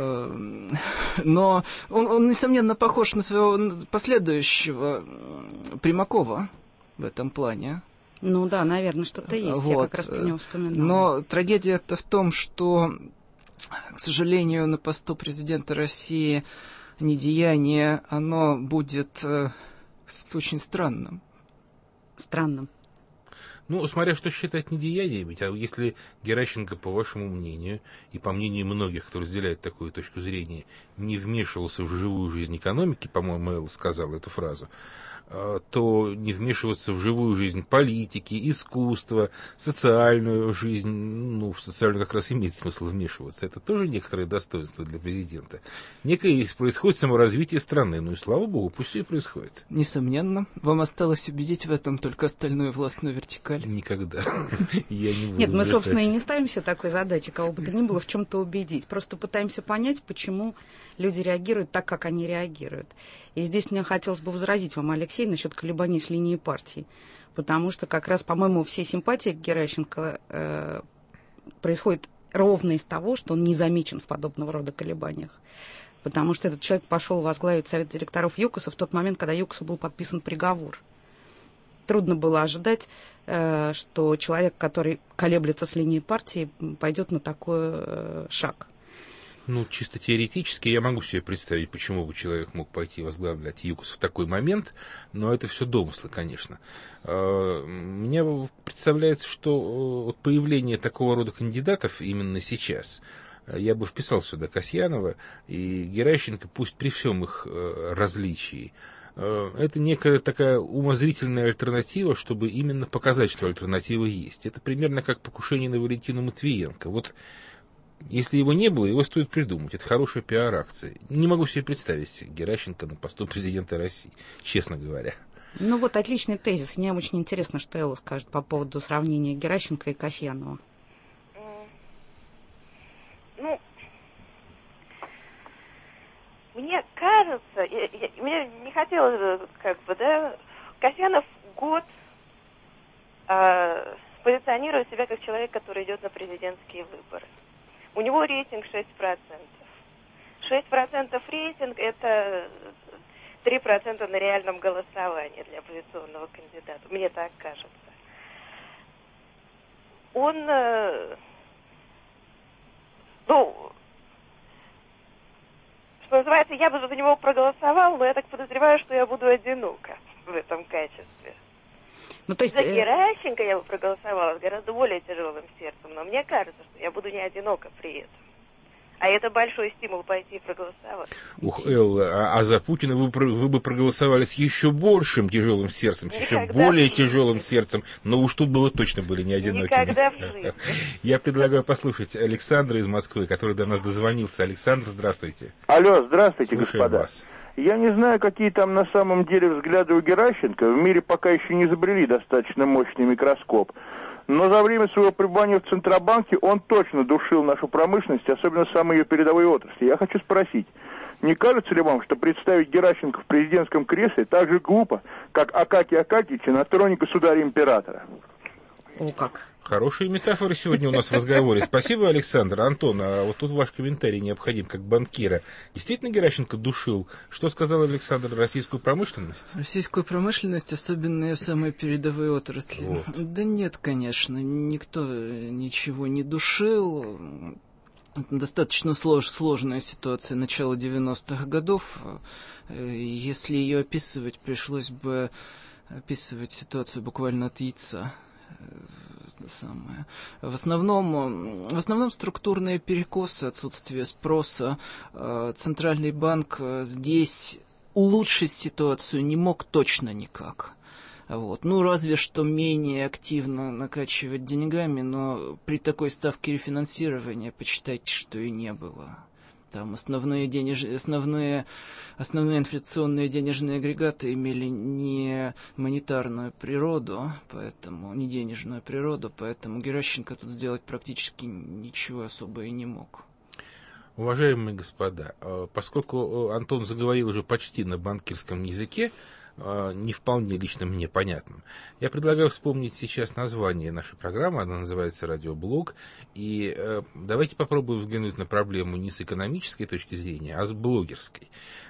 Но он несомненно, похож на своего последующего Примакова в этом плане. Ну да, наверное, что-то есть. Вот. Я как раз про него вспоминала. Но трагедия-то в том, что, к сожалению, на посту президента России недеяние, оно будет очень странным. Странным. Ну, смотря что считать недеянием, ведь если Геращенко, по вашему мнению, и по мнению многих, кто разделяет такую точку зрения, не вмешивался в живую жизнь экономики, по-моему, Элла сказала эту фразу, то не вмешиваться в живую жизнь политики, искусства, социальную жизнь, ну, в социальную как раз имеет смысл вмешиваться. Это тоже некоторое достоинство для президента. Некое происходит саморазвитие страны, ну и слава богу, пусть все и происходит. Несомненно. Вам осталось убедить в этом только остальную властную вертикаль? Никогда. Я не буду. Нет, мы, собственно, и не ставим себе такой задачи, кого бы то ни было в чем-то убедить. Просто пытаемся понять, почему люди реагируют так, как они реагируют. И здесь мне хотелось бы возразить вам, Алексей, насчет колебаний с линией партии. Потому что как раз, по-моему, все симпатии к Геращенко происходят ровно из того, что он не замечен в подобного рода колебаниях. Потому что этот человек пошел возглавить совет директоров ЮКОСа в тот момент, когда ЮКОСу был подписан приговор. Трудно было ожидать, что человек, который колеблется с линией партии, пойдет на такой шаг. Ну, чисто теоретически я могу себе представить, почему бы человек мог пойти возглавлять ЮКОС в такой момент, но это все домыслы, конечно. Мне представляется, что появление такого рода кандидатов именно сейчас, я бы вписал сюда Касьянова и Геращенко, пусть при всем их различии, это некая такая умозрительная альтернатива, чтобы именно показать, что альтернатива есть. Это примерно как покушение на Валентину Матвиенко. Вот если его не было, его стоит придумать. Это хорошая пиар-акция. Не могу себе представить Геращенко на посту президента России, честно говоря. Ну вот отличный тезис. Мне очень интересно, что Элла скажет по поводу сравнения Геращенко и Касьянова. Ну, мне кажется, мне не хотелось, как бы, да, Касьянов год позиционирует себя как человек, который идет на президентские выборы. У него рейтинг 6%. 6% рейтинг – это 3% на реальном голосовании для оппозиционного кандидата. Мне так кажется. Он, ну, что называется, я бы за него проголосовал, но я так подозреваю, что я буду одинока в этом качестве. Ну, то есть... За Геращенко я бы проголосовала с гораздо более тяжелым сердцем, но мне кажется, что я буду не одинока при этом. А это большой стимул пойти и проголосовать. Ух, Элла, а за Путина вы бы проголосовали с еще большим тяжелым сердцем, с еще более тяжелым сердцем, но уж тут бы вы точно были не одинокими. Никогда в жизни. Я предлагаю послушать Александра из Москвы, который до нас дозвонился. Александр, здравствуйте. Алло, здравствуйте, слушаем господа. Вас. Я не знаю, какие там на самом деле взгляды у Геращенко. В мире пока еще не изобрели достаточно мощный микроскоп. Но за время своего пребывания в Центробанке он точно душил нашу промышленность, особенно самые ее передовые отрасли. Я хочу спросить, не кажется ли вам, что представить Геращенко в президентском кресле так же глупо, как Акакий Акакича на троне государя-императора? О, как! Хорошие метафоры сегодня у нас в разговоре. Спасибо, Александр. Антон, а вот тут ваш комментарий необходим, как банкира. Действительно Геращенко душил? Что сказал Александр? Российскую промышленность? Российскую промышленность, особенно ее самые передовые отрасли. Вот. Да нет, конечно, никто ничего не душил. Достаточно сложная ситуация начала 90-х годов. Если ее описывать, пришлось бы описывать ситуацию буквально от яйца. В основном структурные перекосы, отсутствие спроса. Центральный банк здесь улучшить ситуацию не мог точно никак. Вот. Ну, разве что менее активно накачивать деньгами, но при такой ставке рефинансирования почитайте, что и не было. Там основные инфляционные денежные агрегаты имели не монетарную природу, поэтому не денежную природу, поэтому Геращенко тут сделать практически ничего особо и не мог. Уважаемые господа, поскольку Антон заговорил уже почти на банкирском языке, не вполне лично мне понятным, я предлагаю вспомнить сейчас название нашей программы. Она называется «Радиоблог». И давайте попробуем взглянуть на проблему не с экономической точки зрения, а с блогерской.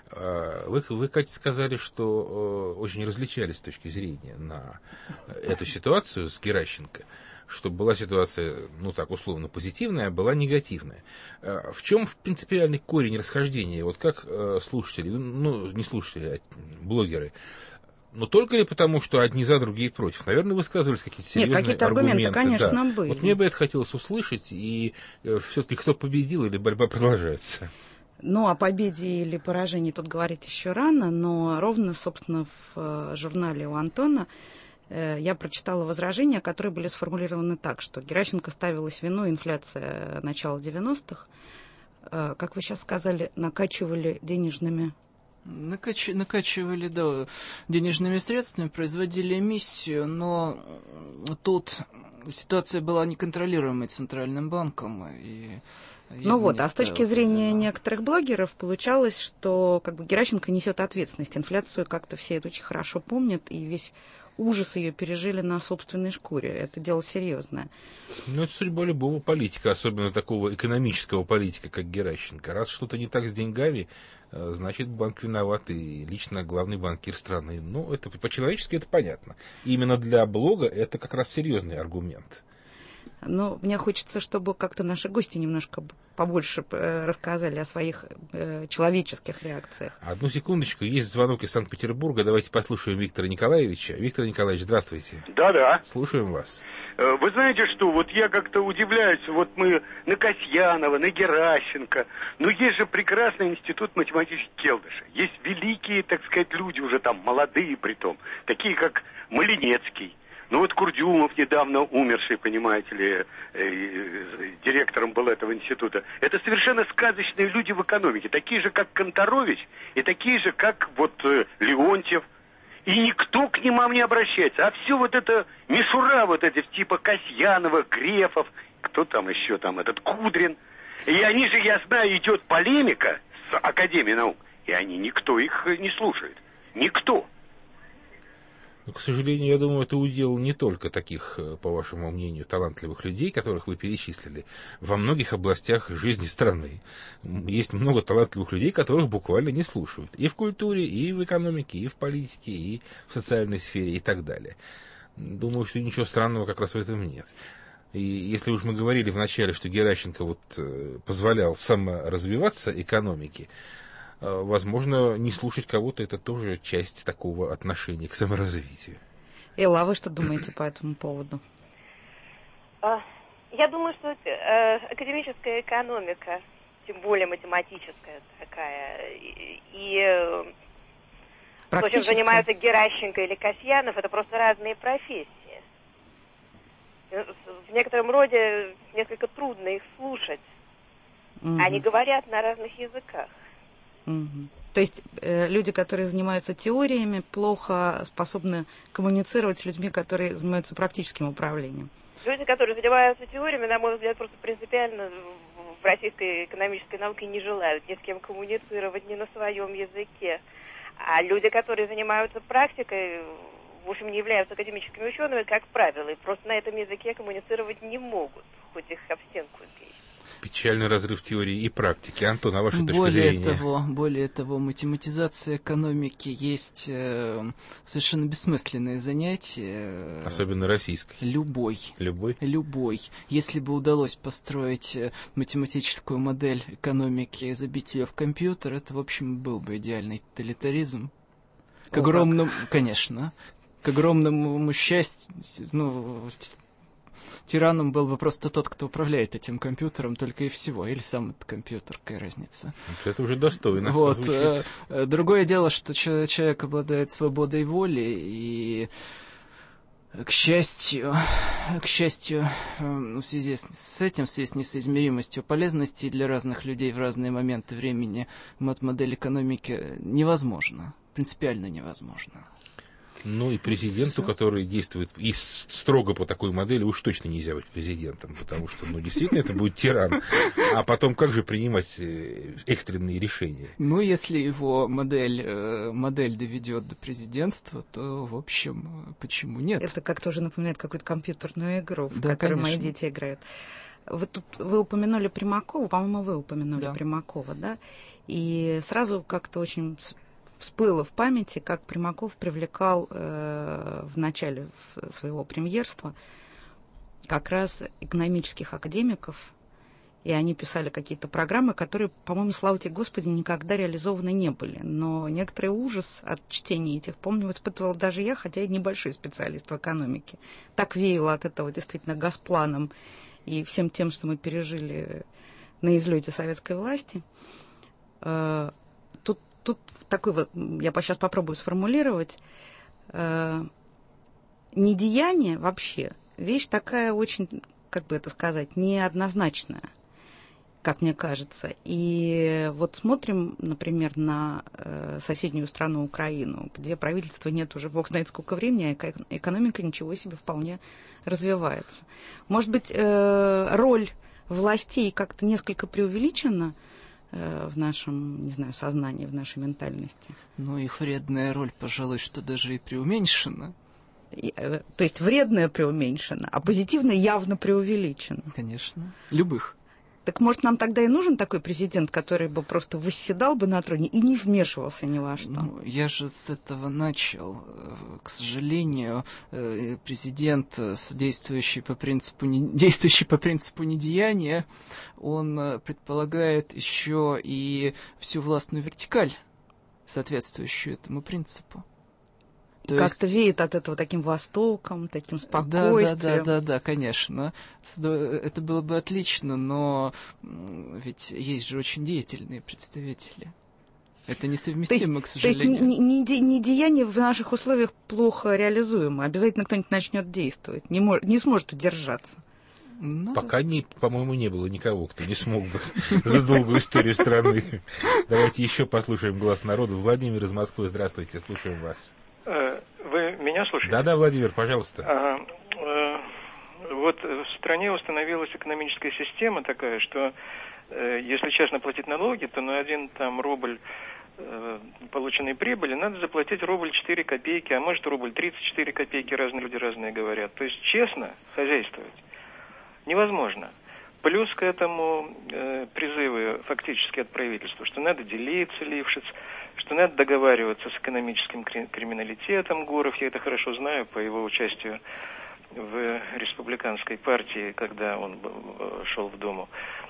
Вы, Катя, сказали, что очень различались точки зрения на эту ситуацию с Геращенко, что была ситуация, ну так условно, позитивная, а была негативная. В чем принципиальный корень расхождения? Вот как слушатели, ну не слушатели, а блогеры, но только ли потому, что одни за, другие против? Наверное, высказывались какие-то серьезные какие-то аргументы. Конечно, да. были. Вот мне бы это хотелось услышать, и все-таки кто победил или борьба продолжается? Ну, о победе или поражении тут говорить еще рано, но ровно, собственно, в журнале у Антона я прочитала возражения, которые были сформулированы так, что Геращенко ставилась вину инфляция начала 90-х, как вы сейчас сказали, накачивали денежными... Накачивали, да, денежными средствами, производили эмиссию, но тут ситуация была неконтролируемой Центральным банком. Ну вот, а с точки зрения некоторых блогеров получалось, что как бы Геращенко несет ответственность. Инфляцию как-то все это очень хорошо помнят, и весь ужас ее пережили на собственной шкуре. Это дело серьезное. Ну, это судьба любого политика, особенно такого экономического политика, как Геращенко. Раз что-то не так с деньгами, значит, банк виноват, и лично главный банкир страны. Ну, это по-человечески это понятно. И именно для блога это как раз серьезный аргумент. Но мне хочется, чтобы как-то наши гости немножко побольше рассказали о своих человеческих реакциях. Одну секундочку, есть звонок из Санкт-Петербурга. Давайте послушаем Виктора Николаевича. Виктор Николаевич, здравствуйте. Да-да. Слушаем вас. Вы знаете что, вот я как-то удивляюсь, вот мы на Касьянова, на Геращенко, но есть же прекрасный институт математики Келдыша. Есть великие, так сказать, люди уже там, молодые притом, такие как Малинецкий. Ну вот Курдюмов, недавно умерший, понимаете ли, директором был этого института. Это совершенно сказочные люди в экономике, такие же, как Конторович, и такие же, как вот Леонтьев. И никто к ним не обращается. А все вот это мишура, вот эти типа Касьянова, Грефов, кто там еще там, этот Кудрин. И они же, я знаю, идет полемика с Академией наук, и никто их не слушает. Никто. Но, к сожалению, я думаю, это удел не только таких, по вашему мнению, талантливых людей, которых вы перечислили. Во многих областях жизни страны есть много талантливых людей, которых буквально не слушают. И в культуре, и в экономике, и в политике, и в социальной сфере, и так далее. Думаю, что ничего странного как раз в этом нет. И если уж мы говорили вначале, что Геращенко вот позволял саморазвиваться экономике, возможно, не слушать кого-то — это тоже часть такого отношения к саморазвитию. Элла, а вы что думаете по этому поводу? Я думаю, что академическая экономика, тем более математическая такая, и то, чем занимаются Геращенко или Касьянов, это просто разные профессии. В некотором роде несколько трудно их слушать. Они говорят на разных языках. То есть люди, которые занимаются теориями, плохо способны коммуницировать с людьми, которые занимаются практическим управлением. Люди, которые занимаются теориями, на мой взгляд, просто принципиально в российской экономической науке не желают ни с кем коммуницировать, ни на своем языке. А люди, которые занимаются практикой, в общем, не являются академическими учеными, как правило, и просто на этом языке коммуницировать не могут, хоть их об стенку бей. Печальный разрыв теории и практики. Антон, а ваша точка зрения? Более того, математизация экономики есть совершенно бессмысленное занятие. Особенно российской. Любой. Если бы удалось построить математическую модель экономики и забить ее в компьютер, это, в общем, был бы идеальный тоталитаризм. К огромному счастью, тираном был бы просто тот, кто управляет этим компьютером, только и всего. Или сам этот компьютер, какая разница. Это уже достойно звучит. Другое дело, что человек обладает свободой воли, и, к счастью, в связи с этим, в связи с несоизмеримостью полезностей для разных людей в разные моменты времени, модель экономики невозможна. Принципиально невозможно. Ну и президенту, который действует и строго по такой модели, уж точно нельзя быть президентом, потому что, действительно, это будет тиран. А потом как же принимать экстренные решения? Если его модель доведет до президентства, то, в общем, почему нет? Это как-то уже напоминает какую-то компьютерную игру, в которой конечно. мои дети играют. Вы упомянули Примакова, по-моему, вы упомянули Примакова, да? И сразу как-то очень всплыло в памяти, как Примаков привлекал в начале своего премьерства как раз экономических академиков, и они писали какие-то программы, которые, по-моему, слава тебе Господи, никогда реализованы не были. Но некоторый ужас от чтения этих, помню, испытывала даже я, хотя я небольшой специалист в экономике. Так веяло от этого действительно Госпланом и всем тем, что мы пережили на излете советской власти. Тут такой я сейчас попробую сформулировать, недеяние вообще вещь такая очень, как бы это сказать, неоднозначная, как мне кажется. И смотрим, например, на соседнюю страну Украину, где правительства нет уже бог знает сколько времени, а экономика ничего себе вполне развивается. Может быть, роль властей как-то несколько преувеличена в нашем, сознании, в нашей ментальности. Их вредная роль, пожалуй, что даже и преуменьшена. То есть вредная преуменьшена, а позитивная явно преувеличена. Конечно. Любых. Так может, нам тогда и нужен такой президент, который бы просто восседал бы на троне и не вмешивался ни во что? Я же с этого начал. К сожалению, президент, действующий по принципу недеяния, он предполагает еще и всю властную вертикаль, соответствующую этому принципу. Как-то веет от этого таким востоком, таким спокойствием. Да, конечно. Это было бы отлично, но ведь есть же очень деятельные представители. Это несовместимо, к сожалению. То есть недеяние в наших условиях плохо реализуемо. Обязательно кто-нибудь начнет действовать, не сможет удержаться. Пока, по-моему, не было никого, кто не смог бы за долгую историю страны. Давайте еще послушаем голос народа. Владимир из Москвы, здравствуйте, слушаем вас. Вы меня слушаете? Да, Владимир, пожалуйста. В стране установилась экономическая система такая, что если честно платить налоги, то на 1 рубль полученной прибыли надо заплатить рубль 4 копейки, а может рубль 34 копейки, разные люди разные говорят. То есть честно хозяйствовать невозможно. Плюс к этому призывы фактически от правительства, что надо делиться, Лившиц, что надо договариваться с экономическим криминалитетом. Гуров, я это хорошо знаю по его участию в республиканской партии, когда он шел в Думу.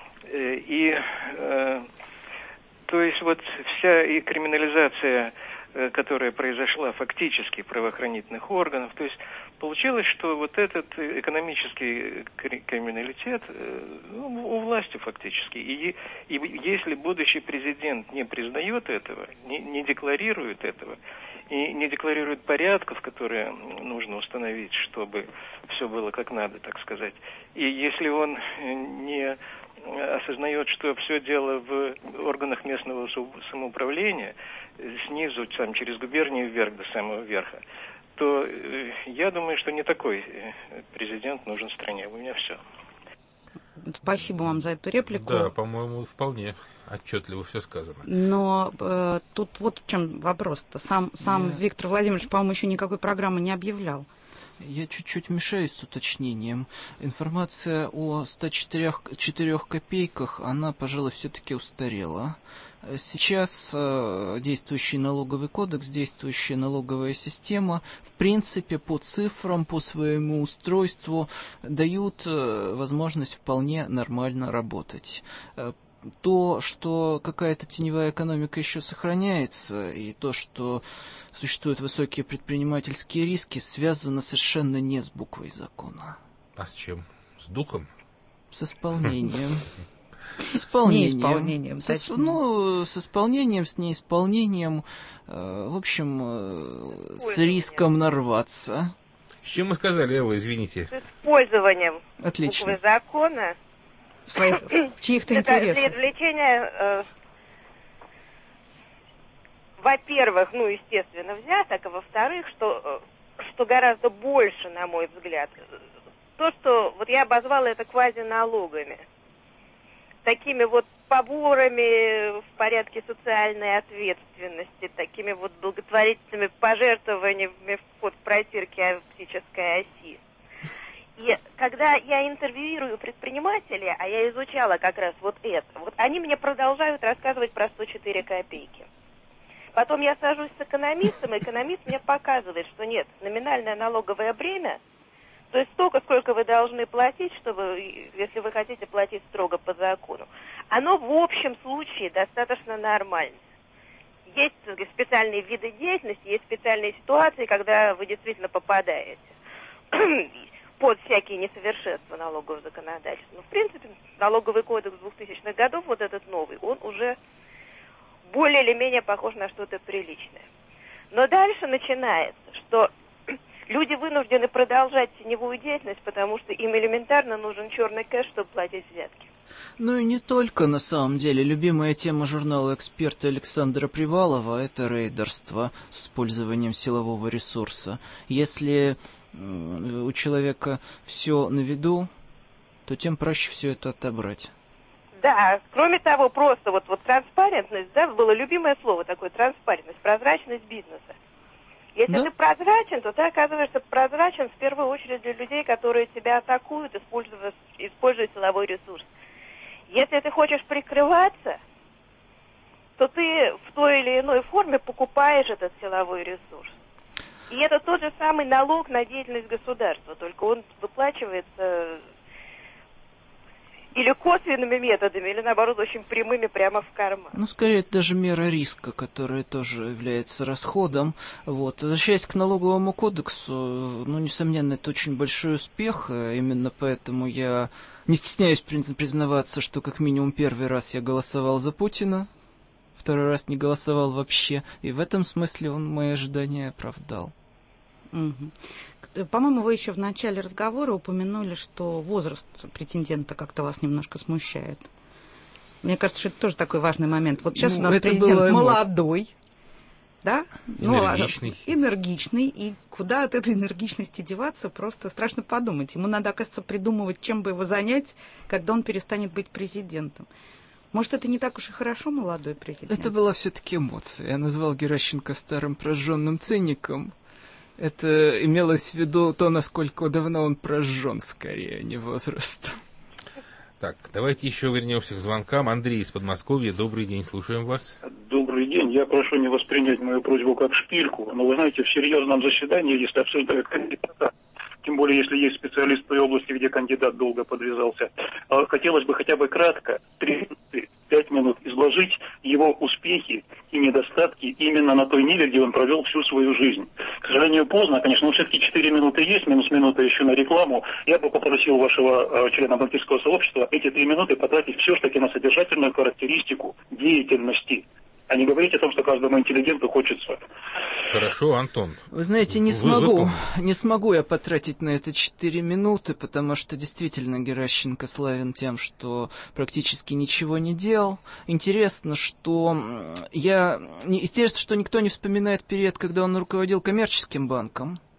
То есть вся и криминализация, которая произошла фактически правоохранительных органов, то есть получилось, что этот экономический криминалитет у власти фактически. И если будущий президент не признает этого, не декларирует этого, и не декларирует порядков, которые нужно установить, чтобы все было как надо, так сказать, и если он не осознает, что все дело в органах местного самоуправления, снизу, через губернию вверх до самого верха, что я думаю, что не такой президент нужен стране. У меня все. Спасибо вам за эту реплику. Да, по-моему, вполне отчетливо все сказано. Но тут вот в чем вопрос-то. Сам Виктор Владимирович, по-моему, еще никакой программы не объявлял. Я чуть-чуть мешаюсь с уточнением. Информация о 104 копейках, она, пожалуй, все-таки устарела. Сейчас действующий налоговый кодекс, действующая налоговая система, в принципе, по цифрам, по своему устройству дают возможность вполне нормально работать. То, что какая-то теневая экономика еще сохраняется, и то, что существуют высокие предпринимательские риски, связано совершенно не с буквой закона. А с чем? С духом? С исполнением. С неисполнением, с исполнением, с неисполнением, в общем, с риском нарваться. С чем мы сказали, Элла, извините? С использованием буквы закона. В чьих-то интересах. Для извлечения, во-первых, естественно, взяток, а во-вторых, что гораздо больше, на мой взгляд, то, что вот я обозвала это квазиналогами, такими вот поборами в порядке социальной ответственности, такими вот благотворительными пожертвованиями в протирке оптической оси. И когда я интервьюирую предпринимателей, а я изучала как раз вот это, вот они мне продолжают рассказывать про 104 копейки. Потом я сажусь с экономистом, и экономист мне показывает, что нет, номинальное налоговое бремя, то есть столько, сколько вы должны платить, если вы хотите платить строго по закону, оно в общем случае достаточно нормально. Есть специальные виды деятельности, есть специальные ситуации, когда вы действительно попадаете под всякие несовершенства налогового законодательства. Но, в принципе, налоговый кодекс 2000-х годов, вот этот новый, он уже более или менее похож на что-то приличное. Но дальше начинается, что люди вынуждены продолжать теневую деятельность, потому что им элементарно нужен черный кэш, чтобы платить взятки. Ну и не только, на самом деле. Любимая тема журнала «Эксперта» Александра Привалова – это рейдерство с использованием силового ресурса. Если у человека все на виду, то тем проще все это отобрать. Да, кроме того, просто вот транспарентность, да, было любимое слово такое, транспарентность, прозрачность бизнеса. Если ты прозрачен, то ты оказываешься прозрачен в первую очередь для людей, которые тебя атакуют, используя силовой ресурс. Если ты хочешь прикрываться, то ты в той или иной форме покупаешь этот силовой ресурс. И это тот же самый налог на деятельность государства, только он выплачивается или косвенными методами, или, наоборот, очень прямыми прямо в карман. Ну, скорее, это даже мера риска, которая тоже является расходом. Вот. Возвращаясь к налоговому кодексу, несомненно, это очень большой успех, именно поэтому я не стесняюсь признаваться, что как минимум первый раз я голосовал за Путина, второй раз не голосовал вообще, и в этом смысле он мои ожидания оправдал. По-моему, вы еще в начале разговора упомянули, что возраст претендента как-то вас немножко смущает. Мне кажется, что это тоже такой важный момент. Вот сейчас у нас президент молодой, да? Энергичный. И куда от этой энергичности деваться, просто страшно подумать. Ему надо, оказывается, придумывать, чем бы его занять, когда он перестанет быть президентом. Может, это не так уж и хорошо, молодой президент? Это была все-таки эмоция. Я назвал Геращенко старым прожженным циником. Это имелось в виду то, насколько давно он прожжен, скорее, а не возраст. Так, давайте еще вернемся к звонкам. Андрей из Подмосковья, добрый день, слушаем вас. Добрый день. Я прошу не воспринять мою просьбу как шпильку, но вы знаете, в серьезном заседании, если обсуждают кандидата, тем более, если есть специалист в той области, где кандидат долго подвязался, хотелось бы хотя бы кратко, 3-5 минут, изложить его успехи и недостатки именно на той ниве, где он провел всю свою жизнь. К сожалению, поздно, конечно, но все-таки 4 минуты есть, минус минута еще на рекламу. Я бы попросил вашего члена банкирского сообщества эти 3 минуты потратить все-таки на содержательную характеристику деятельности, а не говорить о том, что каждому интеллигенту хочется. Хорошо, Антон. Вы знаете, не смогу я потратить на это 4 минуты, потому что действительно Геращенко славен тем, что практически ничего не делал. Интересно, что никто не вспоминает период, когда он руководил коммерческим банком.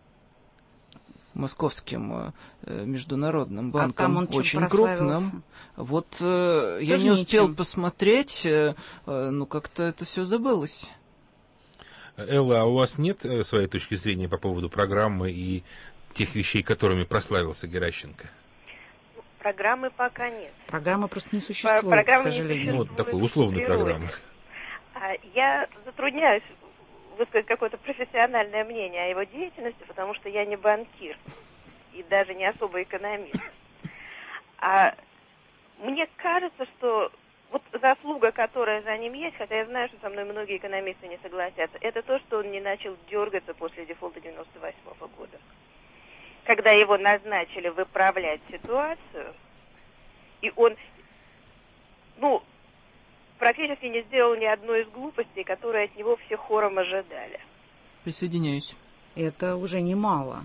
Московским международным банком, там он очень крупным. Вот я не успел посмотреть, как-то это все забылось. Элла, а у вас нет своей точки зрения по поводу программы и тех вещей, которыми прославился Геращенко? Программы пока нет. Программы просто не существует, к сожалению. Такой условной программы. Я затрудняюсь высказать какое-то профессиональное мнение о его деятельности, потому что я не банкир и даже не особо экономист. А мне кажется, что вот заслуга, которая за ним есть, хотя я знаю, что со мной многие экономисты не согласятся, это то, что он не начал дергаться после дефолта 98 года. Когда его назначили выправлять ситуацию, и он, практически не сделал ни одной из глупостей, которые от него все хором ожидали. Присоединяюсь. Это уже немало.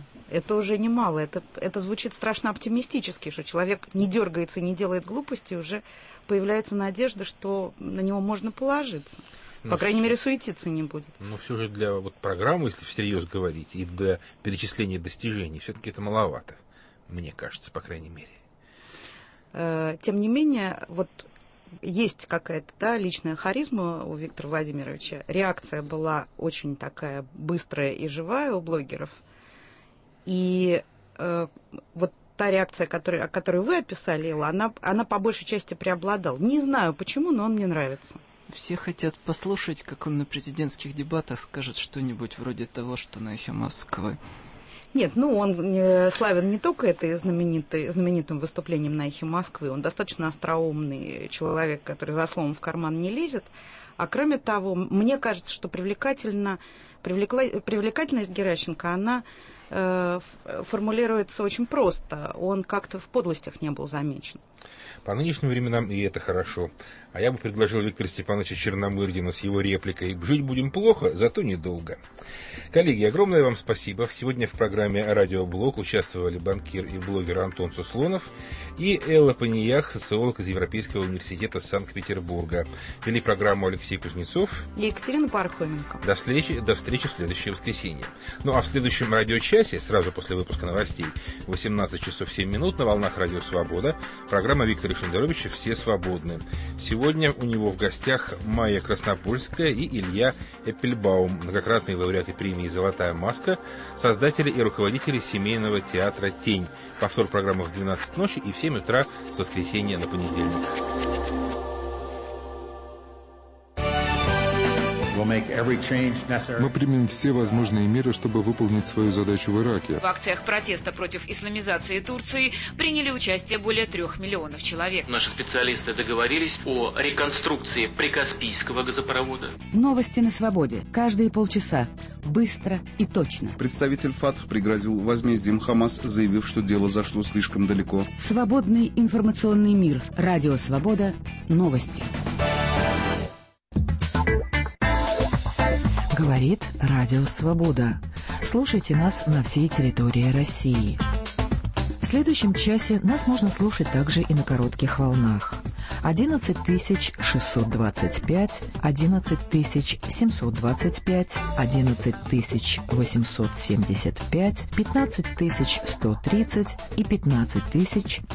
Это звучит страшно оптимистически, что человек не дергается и не делает глупости, уже появляется надежда, что на него можно положиться. По крайней мере, суетиться не будет. Но все же для программы, если всерьез говорить, и для перечисления достижений, все-таки это маловато, мне кажется, по крайней мере. Тем не менее, есть какая-то личная харизма у Виктора Владимировича. Реакция была очень такая быстрая и живая у блогеров. И та реакция, которую вы описали, Элла, она по большей части преобладала. Не знаю почему, но он мне нравится. Все хотят послушать, как он на президентских дебатах скажет что-нибудь вроде того, что на «Эхе Москвы». Нет, он славен не только этой знаменитым выступлением на «Эхе Москвы», он достаточно остроумный человек, который за словом в карман не лезет. А кроме того, мне кажется, что привлекательность Геращенко, она формулируется очень просто. Он как-то в подлостях не был замечен. По нынешним временам и это хорошо. А я бы предложил Виктора Степановича Черномырдина с его репликой «Жить будем плохо, зато недолго». Коллеги, огромное вам спасибо. Сегодня в программе «Радиоблог» участвовали банкир и блогер Антон Суслонов и Элла Паниях, социолог из Европейского университета Санкт-Петербурга. Вели программу Алексей Кузнецов и Екатерина Пархоменко. До встречи в следующее воскресенье. Ну а в следующем радиочасе, сразу после выпуска новостей, 18 часов 7 минут на волнах Радио Свобода, программа Виктора Шендеровича «Все свободны». Сегодня у него в гостях Майя Краснопольская и Илья Эппельбаум, многократные лауреаты премии «Золотая маска», создатели и руководители семейного театра «Тень». Повтор программы в 12 ночи и в 7 утра с воскресенья на понедельник. Мы примем все возможные меры, чтобы выполнить свою задачу в Ираке. В акциях протеста против исламизации Турции приняли участие более 3 миллионов человек. Наши специалисты договорились о реконструкции Прикаспийского газопровода. Новости на свободе. Каждые полчаса. Быстро и точно. Представитель ФАТХ пригрозил возмездием Хамас, заявив, что дело зашло слишком далеко. Свободный информационный мир. Радио Свобода. Новости. Говорит Радио Свобода. Слушайте нас на всей территории России. В следующем часе нас можно слушать также и на коротких волнах. 11625, 11725, 11875, 15130 и 15000.